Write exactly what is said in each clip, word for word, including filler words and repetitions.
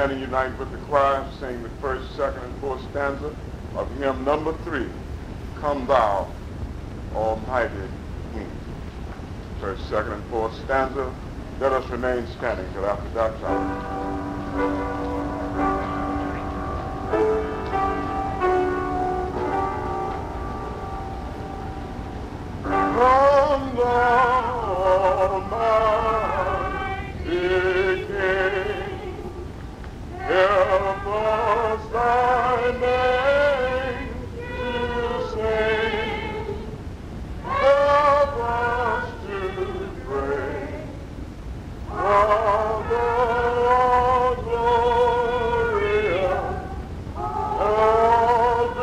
stand and unite with the choir, sing the first, second, and fourth stanza of hymn number three, Come Thou, Almighty King. First, second, and fourth stanza. Let us remain standing till after Doc's hour. Come thou, Almighty King, help us thy name to sing, help us to pray, Father all glorious, all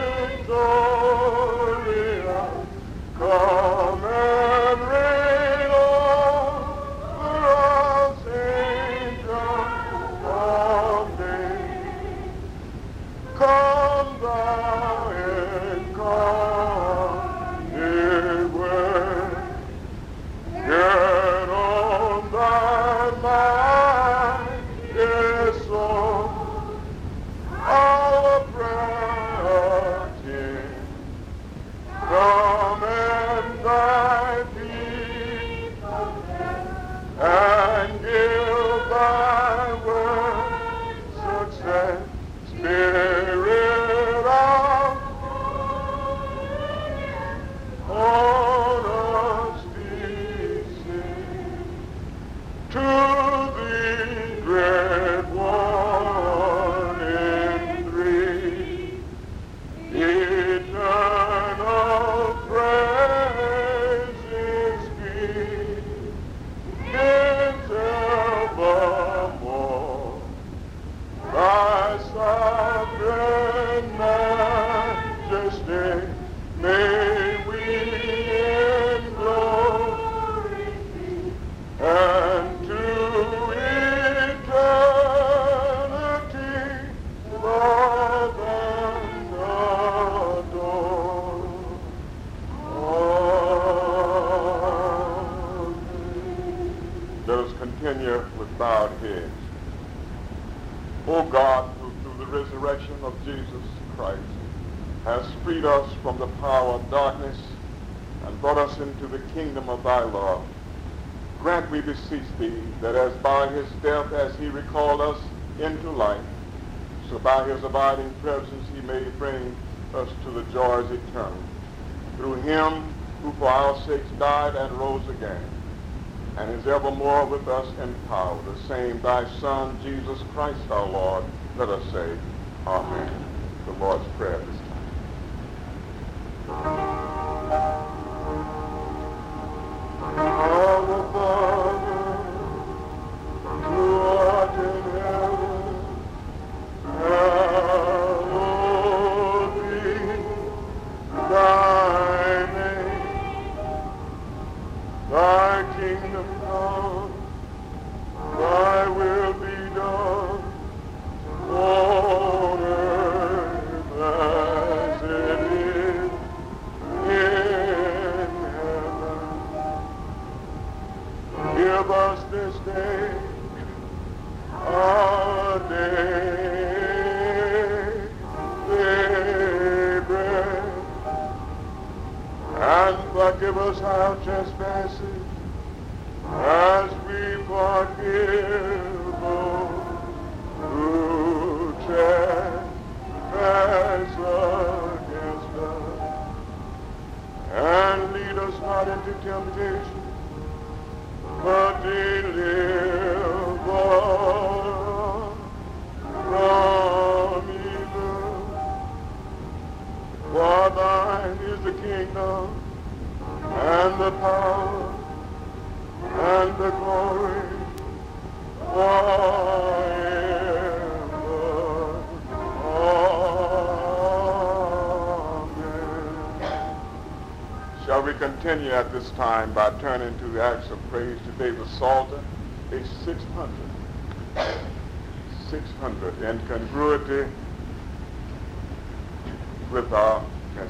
victorious, come and reign over us, angels of day. Come thou incarnate Word, get on thy mind, yes, Lord, our prayer King. Come and thy people and give thy word success, Spirit of honesty, to thee, great one in three, eternal praises be, evermore. Thy sovereign majesty, may we in glory see, and to eternity love and adore. Amen. Let us continue with bowed heads. O God, who through the resurrection of Jesus Christ has freed us from the power of darkness and brought us into the kingdom of thy love, grant, we beseech thee, that as by his death as he recalled us into life, so by his abiding presence he may bring us to the joys eternal. Through him who for our sakes died and rose again, and is evermore with us in power, the same thy Son, Jesus Christ our Lord, let us say, Amen. The Lord's Prayer this time. Our Father, who art in heaven, hallowed be thy name. Thy kingdom come, thy will be done, on earth as it is in heaven. Give us this day our daily bread, and forgive us our trespasses, as we forgive those who trespass against us. And lead us not into temptation, but deliver us from evil. For thine is the kingdom, and the power, and the glory forever. Amen. Shall we continue at this time by turning to the acts of praise to David Psalter, page six hundred. six hundred, in congruity with our message.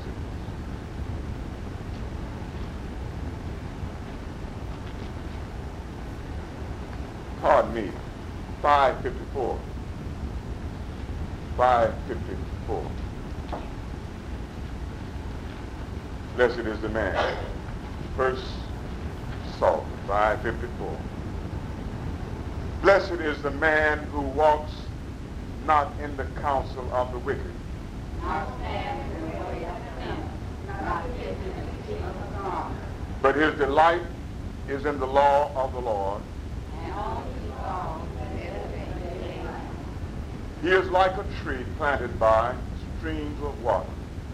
Pardon me, five fifty-four. five fifty-four. Blessed is the man. First Psalm, five fifty-four. Blessed is the man who walks not in the counsel of the wicked, but his delight is in the law of the Lord. He is like a tree planted by streams of water,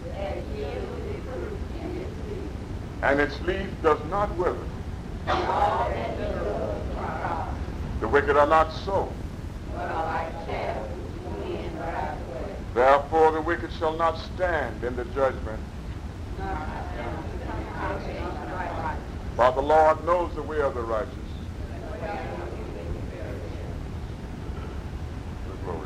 and its leaf does not wither. The wicked are not so. Therefore the wicked shall not stand in the judgment. For the Lord knows the way of the righteous. Glory.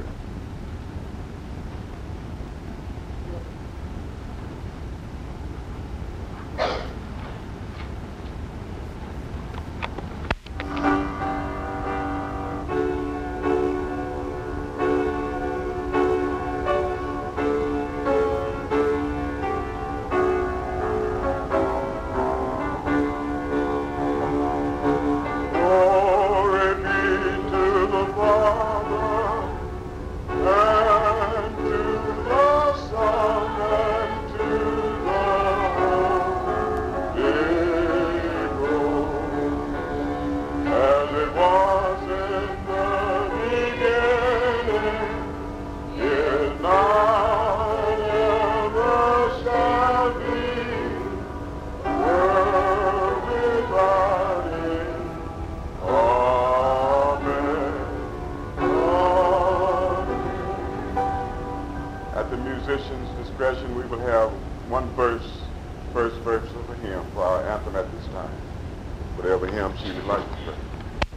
Discretion, we will have one verse, first verse of a hymn for our anthem at this time. Whatever hymn she would like to play.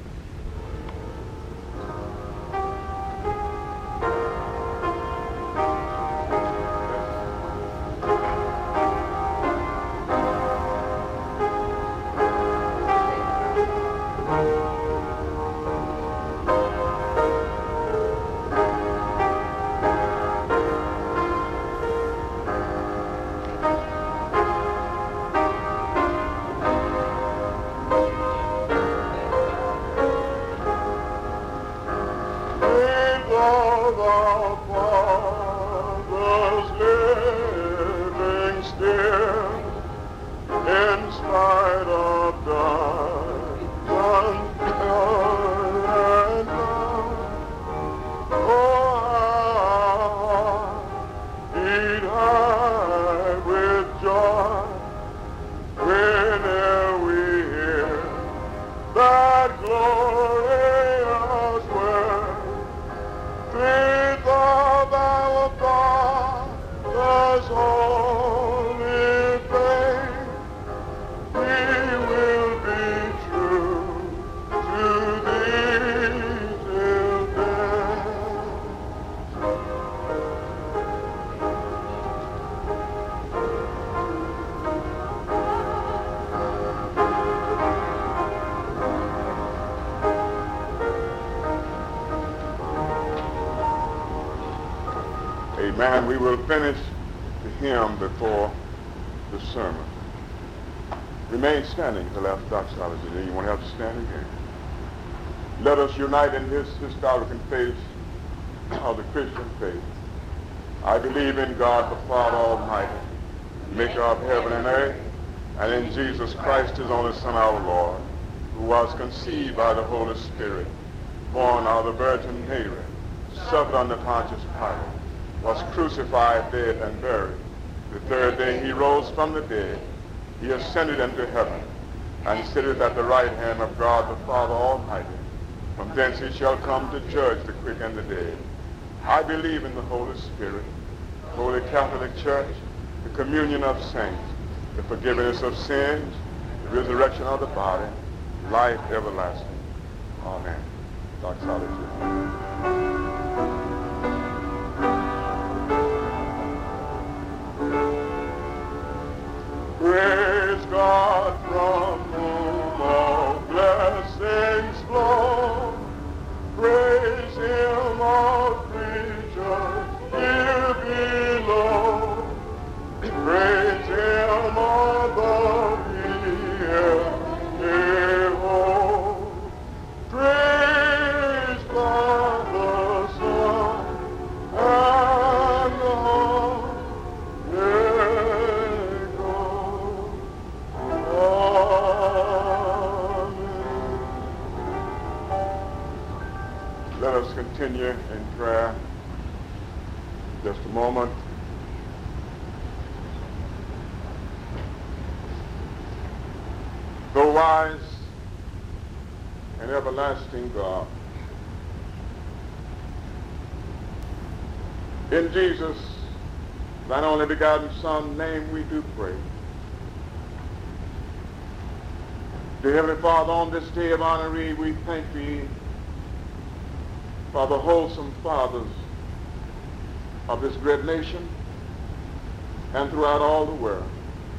Amen. We will finish the hymn before the sermon. Remain standing until after doxology. Then you won't have to stand again. Let us unite in this historic faith of the Christian faith. I believe in God the Father Almighty, maker of heaven and earth, and in Jesus Christ, his only Son, our Lord, who was conceived by the Holy Spirit, born of the Virgin Mary, suffered under Pontius Pilate, was crucified, dead, and buried. The third day he rose from the dead. He ascended into heaven, and sitteth at the right hand of God the Father Almighty. From thence he shall come to judge the quick and the dead. I believe in the Holy Spirit, the Holy Catholic Church, the communion of saints, the forgiveness of sins, the resurrection of the body, life everlasting. Amen. Doxology. Praise God from whom all blessings flow. Praise him, all creatures continue in prayer. Just a moment. The wise and everlasting God, in Jesus, thine only begotten Son, name we do pray. Dear Heavenly Father, on this day of honoree, we thank thee for the wholesome fathers of this great nation and throughout all the world.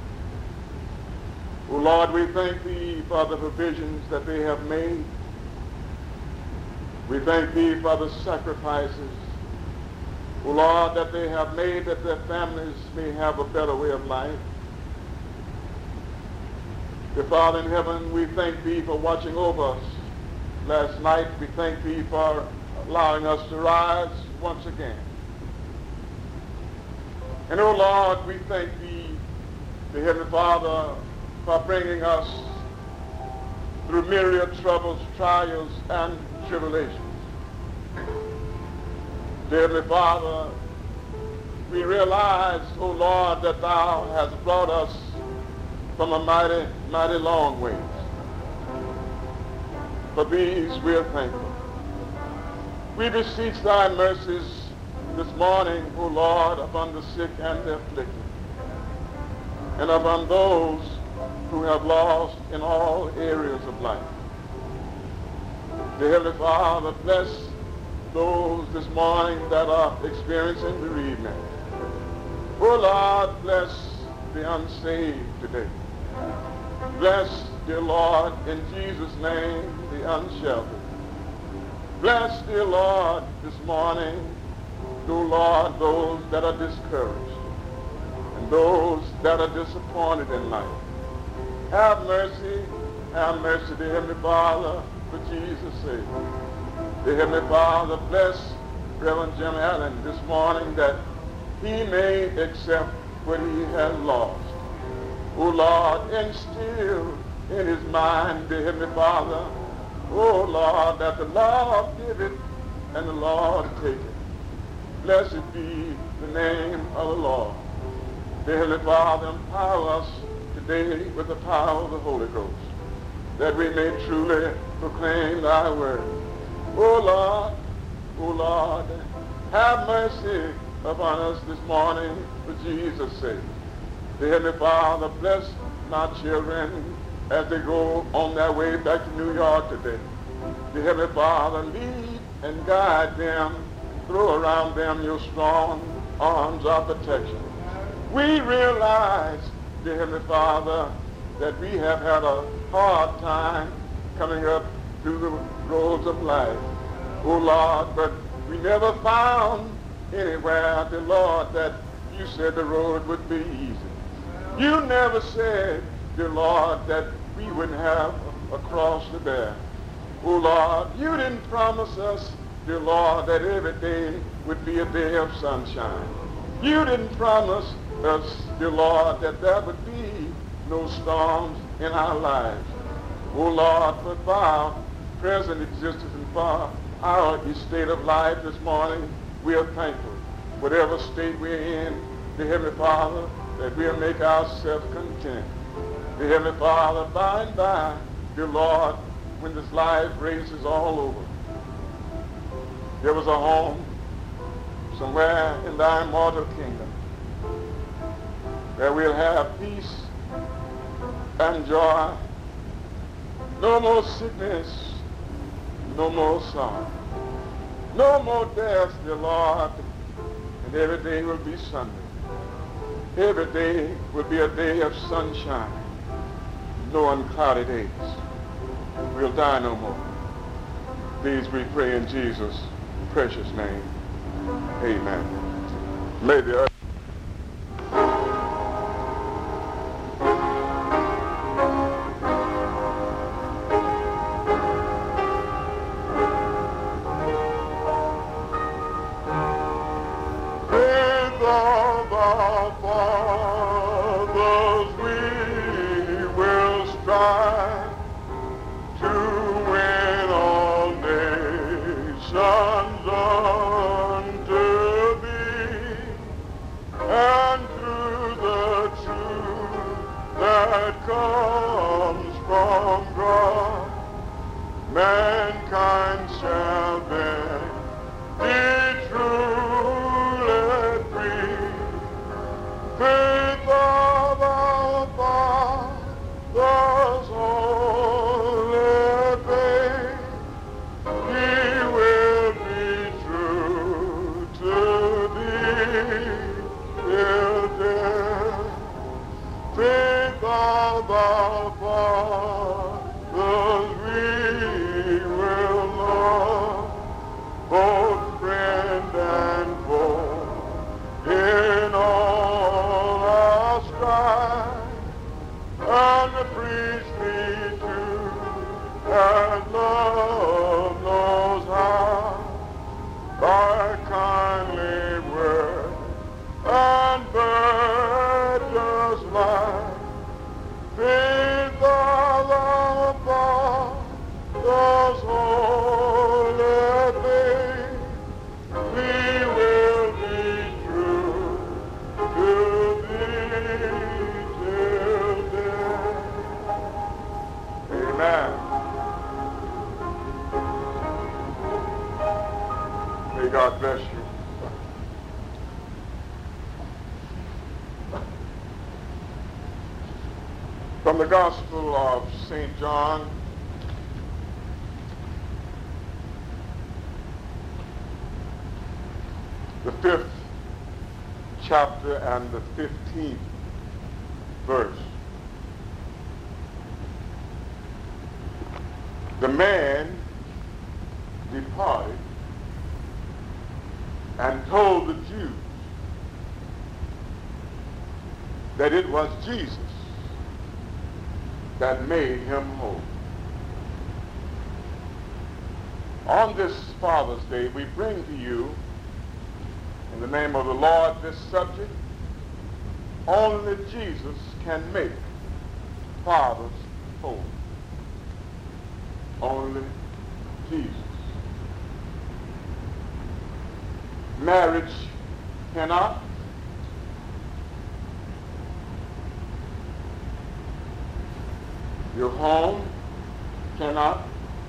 O Lord, we thank thee for the provisions that they have made. We thank thee for the sacrifices, O Lord, that they have made that their families may have a better way of life. Dear Father in heaven, we thank thee for watching over us last night. We thank thee for allowing us to rise once again. And, O Lord, we thank thee, the Heavenly Father, for bringing us through myriad troubles, trials, and tribulations. Dear Heavenly Father, we realize, O Lord, that thou hast brought us from a mighty, mighty long ways. For these we are thankful. We beseech thy mercies this morning, O Lord, upon the sick and the afflicted, and upon those who have lost in all areas of life. Dear Heavenly Father, bless those this morning that are experiencing bereavement. O Lord, bless the unsaved today. Bless, dear Lord, in Jesus' name, the unsheltered. Bless, dear Lord, this morning, O Lord, those that are discouraged and those that are disappointed in life. Have mercy, have mercy, dear Heavenly Father, for Jesus' sake. Dear Heavenly Father, bless Reverend Jim Allen this morning that he may accept what he has lost. O Lord, instill in his mind, dear Heavenly Father, O Lord, that the Lord give it and the Lord take it. Blessed be the name of the Lord. Dear Heavenly Father, empower us today with the power of the Holy Ghost, that we may truly proclaim thy word. O Lord, O Lord, have mercy upon us this morning for Jesus' sake. Dear Heavenly Father, bless my children as they go on their way back to New York today. Dear Heavenly Father, lead and guide them, throw around them your strong arms of protection. We realize, dear Heavenly Father, that we have had a hard time coming up through the roads of life. Oh Lord, but we never found anywhere, dear Lord, that you said the road would be easy. You never said, dear Lord, that we wouldn't have a cross to bear. Oh Lord, you didn't promise us, dear Lord, that every day would be a day of sunshine. You didn't promise us, dear Lord, that there would be no storms in our lives. Oh Lord, but for our present existence and for our state of life this morning, we are thankful. Whatever state we're in, dear Heavenly Father, that we'll make ourselves content. Dear Heavenly Father, by and by, dear Lord, when this life race is all over, there was a home somewhere in thy immortal kingdom where we'll have peace and joy, no more sickness, no more sorrow, no more death, dear Lord, and every day will be Sunday. Every day will be a day of sunshine, no uncloudy days. We'll die no more. These we pray in Jesus' precious name. Amen. May the earth to win all nations. comes from God, mankind shall then be truly free. Faith of our fathers holy faith, he will be true to thee till death. Faith of our fathers we will love, both friend and foe, in all our strife, and the priestly too, and love knows how, by kindly word and virtuous life, faith of our fathers holy faith, we will be true to thee till death. Amen. May God bless you. From the Gospel of Saint John, the fifth chapter and the fifteenth verse. The man departed and told the Jews that it was Jesus that made him whole. On this Father's Day, we bring to you, in the name of the Lord, this subject: only Jesus can make fathers whole. Only Jesus. Marriage cannot. Your home cannot.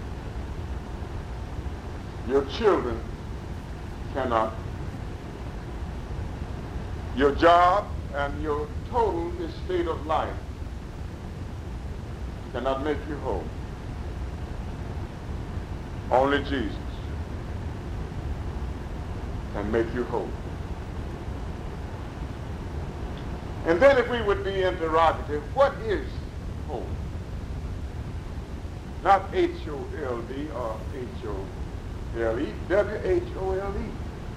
Your children cannot. Your job and your total estate of life cannot make you whole. Only Jesus can make you whole. And then if we would be interrogative, what is whole? Not H O L D or H O L E, W H O L E.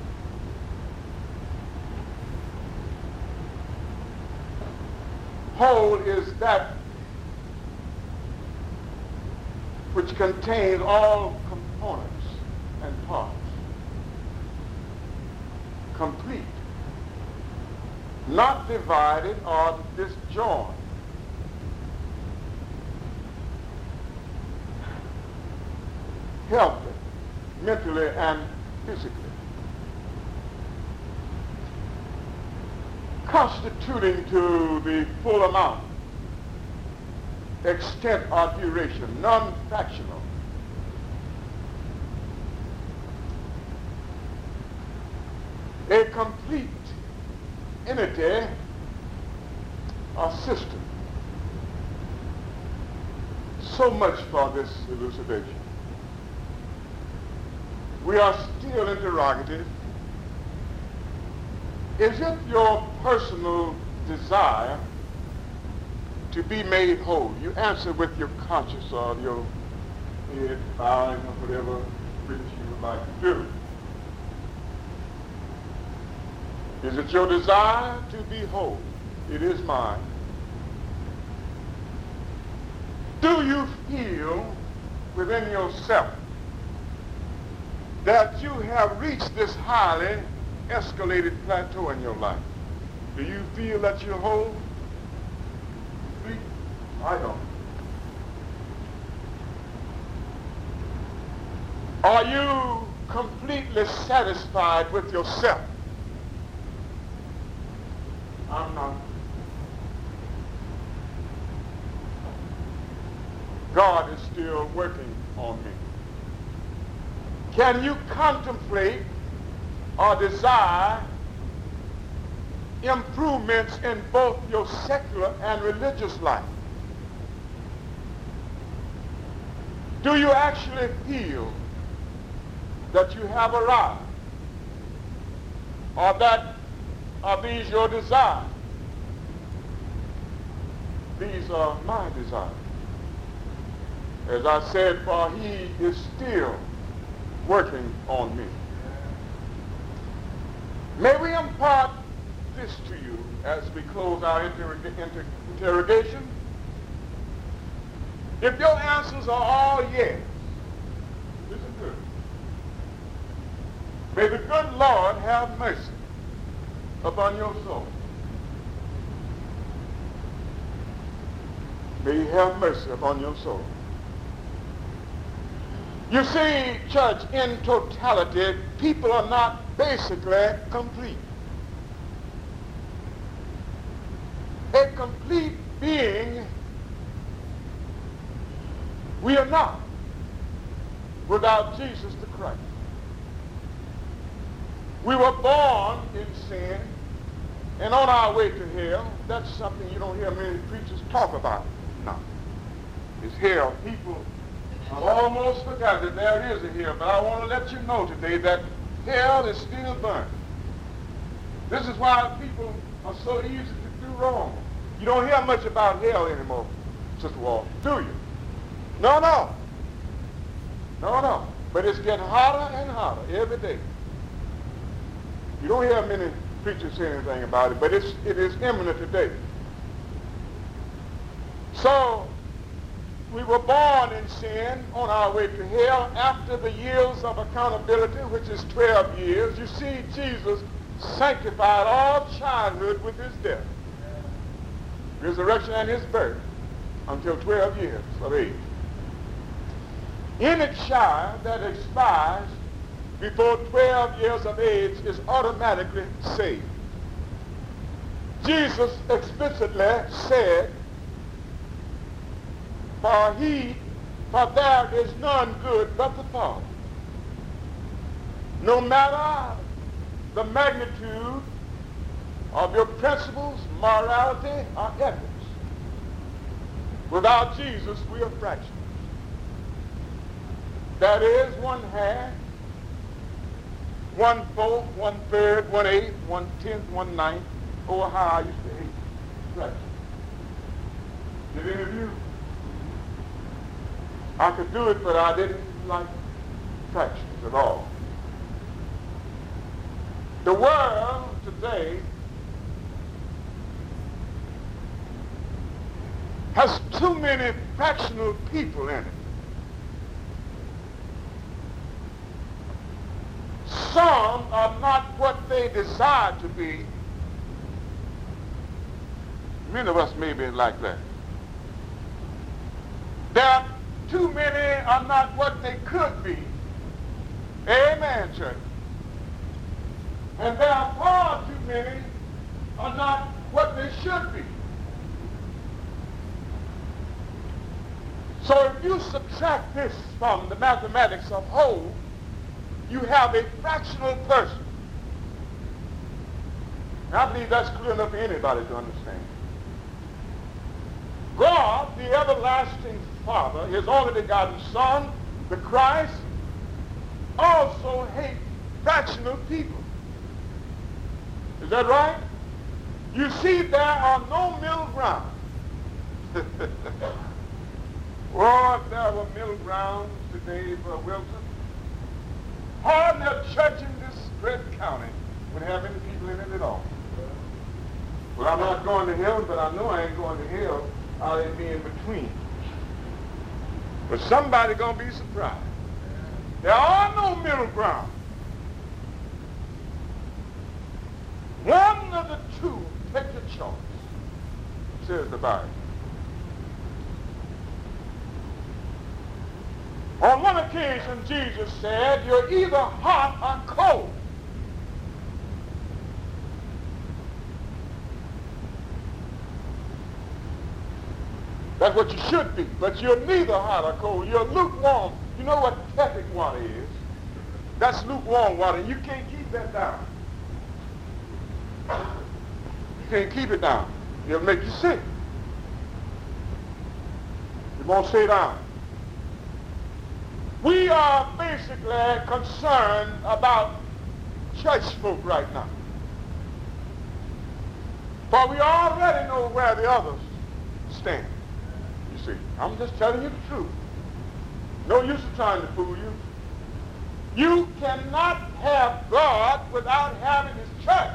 Whole is that which contains all components and parts. Complete. Not divided or disjoined. Healthy, mentally and physically. Constituting to the full amount, extent or duration, non-fractional. A complete entity or system. So much for this elucidation. We are still interrogative. Is it your personal desire to be made whole? You answer with your conscience or your head bowing or whatever which you would like to do. Is it your desire to be whole? It is mine. Do you feel within yourself that you have reached this highly escalated plateau in your life? Do you feel that you're whole? I don't. Are you completely satisfied with yourself? I'm not. God is still working on me? Can you contemplate or desire improvements in both your secular and religious life? Do you actually feel that you have arrived? Or that are these your desires? These are my desires. As I said, for he is still working on me. May we impart this to you as we close our inter inter interrogation. If your answers are all yes, listen good. May the good Lord have mercy upon your soul. May he have mercy upon your soul. You see, church, in totality, people are not basically complete. A complete being, we are not without Jesus the Christ. We were born in sin and on our way to hell. That's something you don't hear many preachers talk about now. It's hell. People have almost forgotten that there is a hell, but I want to let you know today that hell is still burning. This is why people are so easy to do wrong. You don't hear much about hell anymore, Sister Wall, do you? No, no. No, no. But it's getting hotter and hotter every day. You don't hear many preachers say anything about it, but it's, it is imminent today. So, we were born in sin on our way to hell. After the years of accountability, which is twelve years, you see Jesus sanctified all childhood with his death, resurrection, and his birth until twelve years of age. Any child that expires before twelve years of age is automatically saved. Jesus explicitly said, For he, for there is none good but the Father. No matter the magnitude of your principles, morality, or ethics, without Jesus, we are fractions. That is one half, one fourth, one third, one eighth, one tenth, one ninth. Oh, how I used to hate fractions. Did any of you? I could do it, but I didn't like fractions at all. The world today has too many fractional people in it. Some are not what they desire to be. Many of us may be like that. There are too many are not what they could be. Amen, church. And there are far too many are not what they should be. So if you subtract this from the mathematics of whole, you have a fractional person. And I believe that's clear enough for anybody to understand. God, the everlasting Father, his only begotten Son, the Christ, also hates fractional people. Is that right? You see, there are no middle ground. Oh, if there were middle grounds today for Wilson, hardly a church in this great county would have any people in it at all. Well, I'm not going to heaven, but I know I ain't going to hell. I'll be in between. But somebody gonna be surprised. There are no middle ground. One of the two, take your choice, says the Bible. On one occasion, Jesus said, you're either hot or cold. That's what you should be. But you're neither hot or cold. You're lukewarm. You know what tepid water is? That's lukewarm water. You can't keep that down. You can't keep it down. It'll make you sick. It won't stay down. We are basically concerned about church folk right now. For we already know where the others stand. You see, I'm just telling you the truth. No use of trying to fool you. You cannot have God without having his church.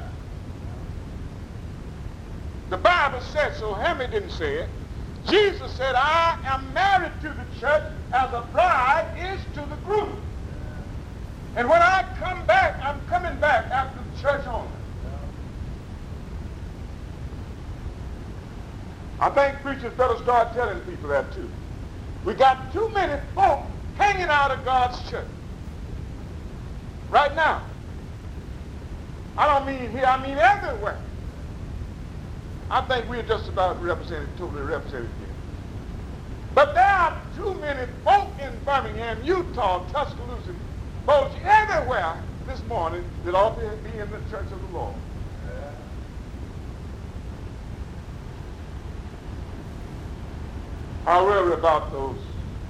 The Bible said so. Hemi didn't say it. Jesus said, I am married to the church as a bride is to the groom. And when I come back, I'm coming back after the church only. I think preachers better start telling people that too. We got too many folk hanging out of God's church right now. I don't mean here, I mean everywhere. I think we're just about represented, totally represented here. But there are too many folk in Birmingham, Utah, Tuscaloosa, Boise, everywhere this morning that ought to be in the church of the Lord. I worry about those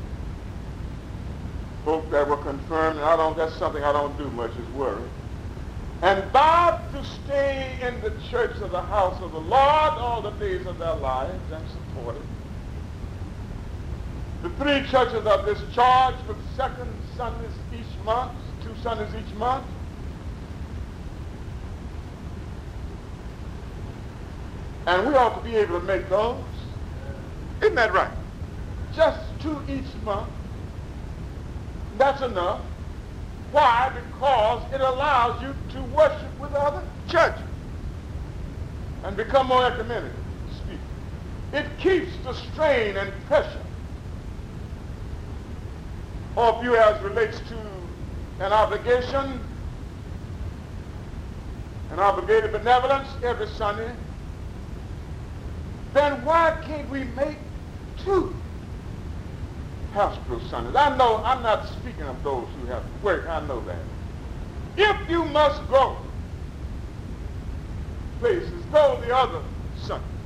folk that were confirmed, and I don't, that's something I don't do much, is worry. And vowed to stay in the church of the house of the Lord all the days of their lives and support it. The three churches are discharged with second Sundays each month, two Sundays each month. And we ought to be able to make those. Isn't that right? Just two each month. That's enough. Why? Because it allows you to worship with other churches and become more ecumenical, speak. It keeps the strain and pressure off you as relates to an obligation, an obligated benevolence every Sunday. Then why can't we make two hospital Sundays? I know I'm not speaking of those who have to work. I know that. If you must go places, go the other Sunday.